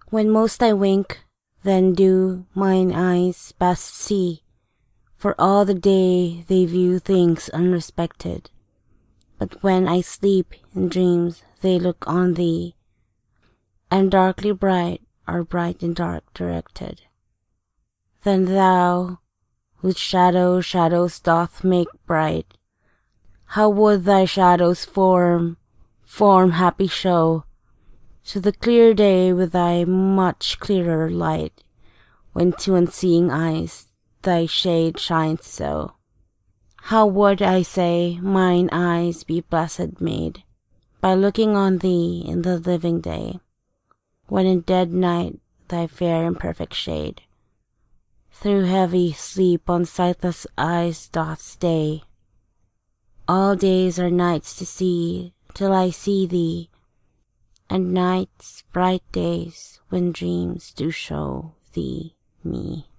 When most I wink, then do mine eyes best see, for all the day they view things unrespected. But when I sleep in dreams they look on thee, and darkly bright are bright and dark directed. Then thou, whose shadow shadows doth make bright, how would thy shadow's form happy show to the clear day with thy much clearer light, when to unseeing eyes thy shade shines so. How would, I say, mine eyes be blessed made by looking on thee in the living day, when in dead night thy fair imperfect shade through heavy sleep on sightless eyes doth stay. All days are nights to see till I see thee, and nights bright days when dreams do show thee me.